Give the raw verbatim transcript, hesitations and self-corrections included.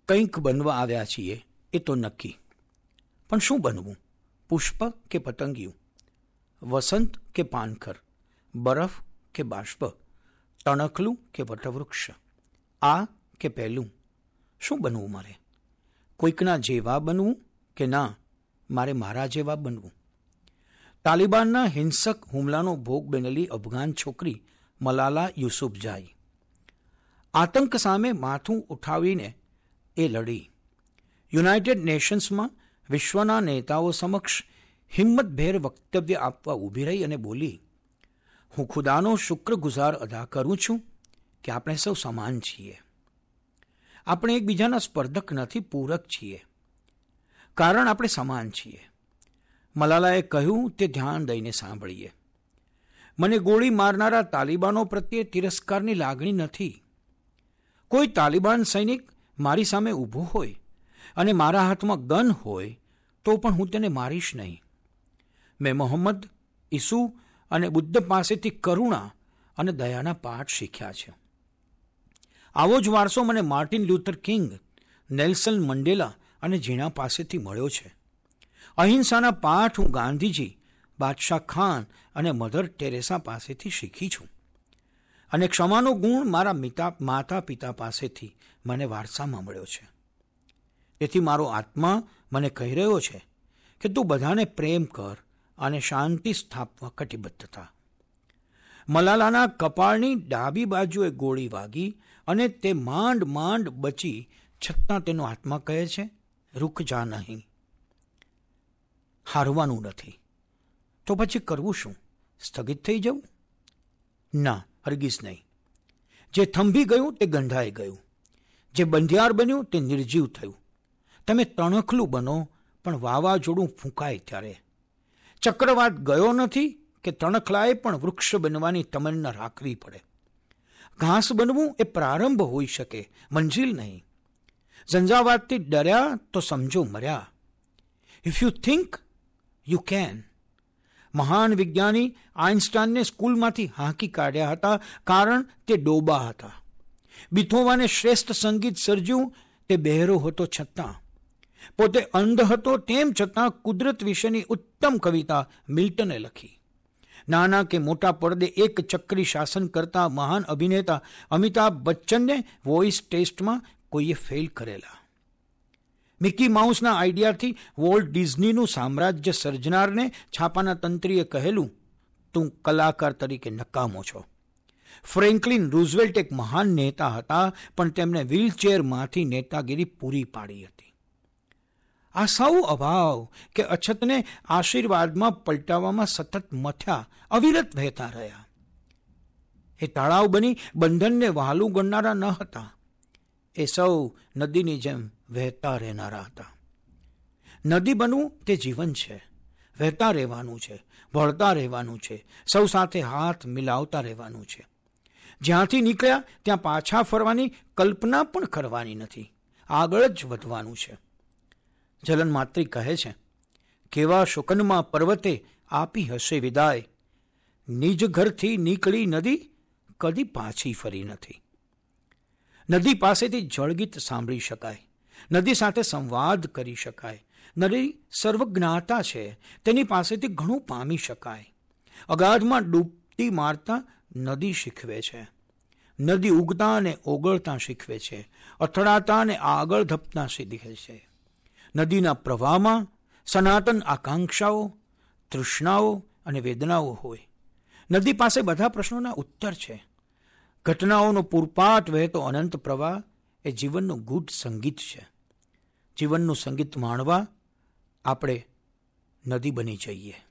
કંઈક બનવા આવ્યા છીએ એ તો નક્કી, પણ શું બનવું? પુષ્પ કે પતંગિયું, વસંત કે પાનખર, બરફ કે બાષ્પ, તણખલું કે વટવૃક્ષ, આ કે પહેલું? શું બનવું મારે? કોઈકના જેવા બનવું કે ના મારે મારા જેવા બનવું? તાલિબાનના હિંસક હુમલાનો ભોગ બનેલી અફઘાન છોકરી મલાલા યુસુફઝાઈ આતંક સામે માથું ઉઠાવીને એ લડી. યુનાઇટેડ નેશન્સમાં વિશ્વના નેતાઓ સમક્ષ હિંમતભેર વક્તવ્ય આપવા ઊભી રહી અને બોલી, હું ખુદાનો શુક્રગુજાર અદા કરું છું કે આપણે સૌ સમાન છીએ. આપણે એકબીજાના સ્પર્ધક નથી, પૂરક છીએ, કારણ આપણે સમાન છીએ. મલાલાએ કહ્યું તે ધ્યાન દઈને સાંભળીએ. મને ગોળી મારનારા તાલિબાનો પ્રત્યે તિરસ્કારની લાગણી નથી. કોઈ તાલિબાન સૈનિક મારી સામે ઊભો હોય અને મારા હાથમાં ગન હોય તો પણ હું તેને મારીશ નહીં. મેં મોહમ્મદ, ઈસુ અને બુદ્ધ પાસેથી કરુણા અને દયાના પાઠ શીખ્યા છે. આવો જ વારસો મને Martin Luther King, Nelson Mandela અને ઝીણા પાસેથી મળ્યો છે. અહિંસાના પાઠ હું ગાંધીજી, બાદશાહ ખાન અને મધર ટેરેસા પાસેથી શીખી છું. અને ક્ષમાનો ગુણ મારા મિતા માતા પિતા પાસેથી મને વારસામાં મળ્યો છે. તેથી મારો આત્મા મને કહી રહ્યો છે કે તું બધાને પ્રેમ કર અને શાંતિ સ્થાપવા કટિબદ્ધ થા. મલાલાના કપાળની ડાબી બાજુએ ગોળી વાગી અને તે માંડ માંડ બચી, છતાં તેનો આત્મા કહે છે, રૂક જા નહીં. હારવાનું નથી તો પછી કરવું શું? સ્થગિત થઈ જવું? ના, હરગીઝ નહીં. જે થંભી ગયું તે ગંધાઈ ગયું, જે બંધિયાર બન્યું તે નિર્જીવ થયું. તમે તણખલું બનો પણ વાવાઝોડું ફૂંકાય ત્યારે. ચક્રવાત ગયો નથી કે તણખલાએ પણ વૃક્ષ બનવાની તમન્ના રાખવી પડે. ઘાસ બનવું એ પ્રારંભ હોઈ શકે, મંજિલ નહીં. ઝંઝાવાતથી ડર્યા તો સમજો મર્યા. If you think you can. મહાન વિજ્ઞાની આઇન્સ્ટાઇનને સ્કૂલમાંથી હાંકી કાઢ્યા હતા કારણ તે ડોબા હતા. બીથોવાને શ્રેષ્ઠ સંગીત સર્જ્યું તે બહેરો હતો છતાં. પોતે અંધ હતો તેમ છતાં કુદરત વિશેની ઉત્તમ કવિતા મિલ્ટને લખી. નાના કે મોટા પડદે એક ચક્રી શાસન કરતા મહાન અભિનેતા અમિતાભ બચ્ચનને વોઇસ ટેસ્ટમાં કોઈએ ફેલ કરેલા. મિકી માઉસના આઈડિયાથી વોલ્ટ ડિઝનીનું સામ્રાજ્ય સર્જનારને છાપાના તંત્રીએ કહેલું, તું કલાકાર તરીકે નકામો છો. ફ્રેન્કલિન રૂઝવેલ્ટ એક મહાન નેતા હતા, પણ તેમણે વ્હીલચેરમાંથી નેતાગીરી પૂરી પાડી હતી. આ સૌ અભાવ કે અછતને આશીર્વાદમાં પલટાવવામાં સતત મથ્યા, અવિરત વહેતા રહ્યા. એ તળાવ બની બંધનને વહાલું ગણનારા ન હતા. એ સૌ નદીની જેમ વહેતા રહેનારા હતા. નદી બનવું તે જીવન છે. વહેતા રહેવાનું છે, વળતા રહેવાનું છે, સૌ સાથે હાથ મિલાવતા રહેવાનું છે. જ્યાંથી નીકળ્યા ત્યાં પાછા ફરવાની કલ્પના પણ કરવાની નથી. આગળ જ વધવાનું છે. જલન માત્રી કહે છે, કેવા શુકનમાં પર્વતે આપી હશે વિદાય. નિજ ઘરથી નીકળી નદી કદી પાછી ફરી નથી. નદી પાસેથી જળગીત સાંભળી શકાય, નદી સાથે સંવાદ કરી શકાય. નદી સર્વજ્ઞાતા છે, તેની પાસેથી ઘણું પામી શકાય. અગાધમાં ડૂબતી મારતા નદી શીખવે છે. નદી ઉગતા અને ઓગળતા શીખવે છે, અથડાતા અને આગળ ધપતા શીખવે છે. નદીના પ્રવાહમાં સનાતન આકાંક્ષાઓ, તૃષ્ણાઓ અને વેદનાઓ હોય. નદી પાસે બધા પ્રશ્નોના ઉત્તર છે. ઘટનાઓનો પૂરપાટ વહેતો અનંત પ્રવાહ એ જીવનનું ગૂઢ સંગીત છે. જીવનનું સંગીત માણવા આપણે નદી બની જઈએ.